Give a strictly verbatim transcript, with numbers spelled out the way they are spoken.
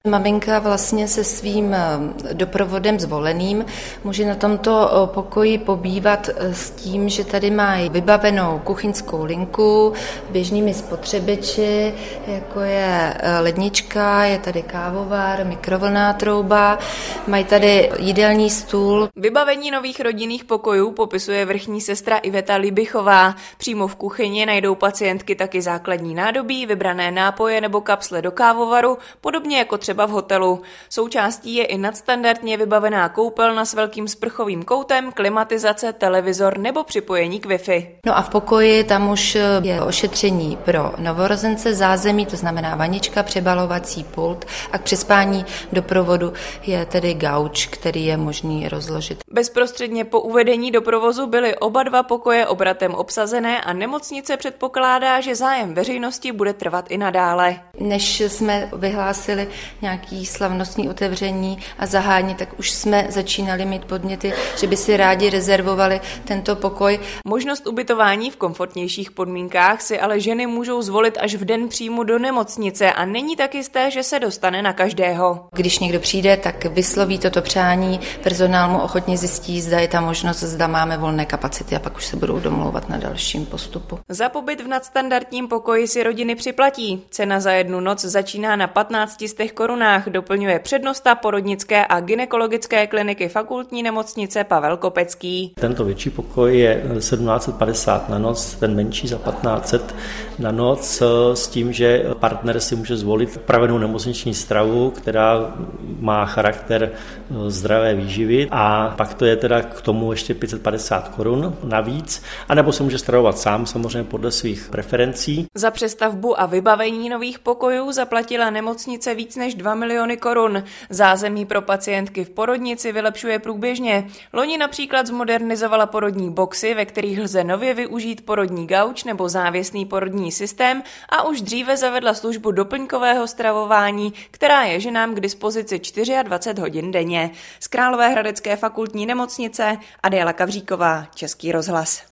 Maminka vlastně se svým doprovodem zvoleným může na tomto pokoji pobývat s tím, že tady má vybavenou kuchyňskou linku, běžnými spotřebiči, jako je lednička, je tady kávovar, mikrovlnná trouba, mají tady jídelní stůl. Vybavení nových rodinných pokojů popisuje vrchní sestra Iveta Libichová. Přímo v kuchyni najdou pacientky taky základní nádobí, vybrané nápoje nebo kapsle do kávovaru, podobně jako třeba v hotelu. Součástí je i nadstandardně vybavená koupelna s velkým sprchovým koutem, klimatizace, televizor nebo připojení k Wi-Fi. No a v pokoji tam už je ošetření pro novorozence, zázemí, to znamená vanička, přebalovací pult a k přispání doprovodu je tedy gauč, který je možný rozložit. Bezprostředně po uvedení do provozu byly oba dva pokoje obratem obsazené a nemocnice předpokládá, že zájem veřejnosti bude trvat i nadále. Než jsme vyhlásili nějaký slavnostní otevření a zahájení, tak už jsme začínali mít podněty, že by si rádi rezervovali tento pokoj. Možnost ubytování v komfortnějších podmínkách si ale ženy můžou zvolit až v den příjmu do nemocnice a není tak jisté, že se dostane na každého. Když někdo přijde, tak vysloví toto přání, personál mu ochotně zjistí, zda je ta možnost, zda máme volné kapacity a pak už se budou domlouvat na dalším postupu. Za pobyt v nadstandardním pokoji si rodiny připlatí. Cena za jednu noc začíná na patnáct set korunách, doplňuje přednosta porodnické a gynekologické kliniky Fakultní nemocnice Pavel Kopecký. Tento větší pokoj je sedmnáct set padesát na noc, ten menší za patnáct set na noc, s tím, že partner si může zvolit pravenou nemocniční stravu, která má charakter zdravé výživy, a pak to je teda k tomu ještě pět set padesát korun navíc, anebo se může stravovat sám, samozřejmě podle svých preferencí. Za přestavbu a vybavení nových pokojů zaplatila nemocnice víc než dva miliony korun. Zázemí pro pacientky v porodnici vylepšuje průběžně. Loni například zmodernizovala porodní boxy, ve kterých lze nově využít porodní gauč nebo závěsný porodní systém, a už dříve zavedla službu doplňkového stravování, která je ženám k dispozici dvacet čtyři hodin denně. Z Královéhradecké fakultní nemocnice Adéla Kavříková, Český rozhlas.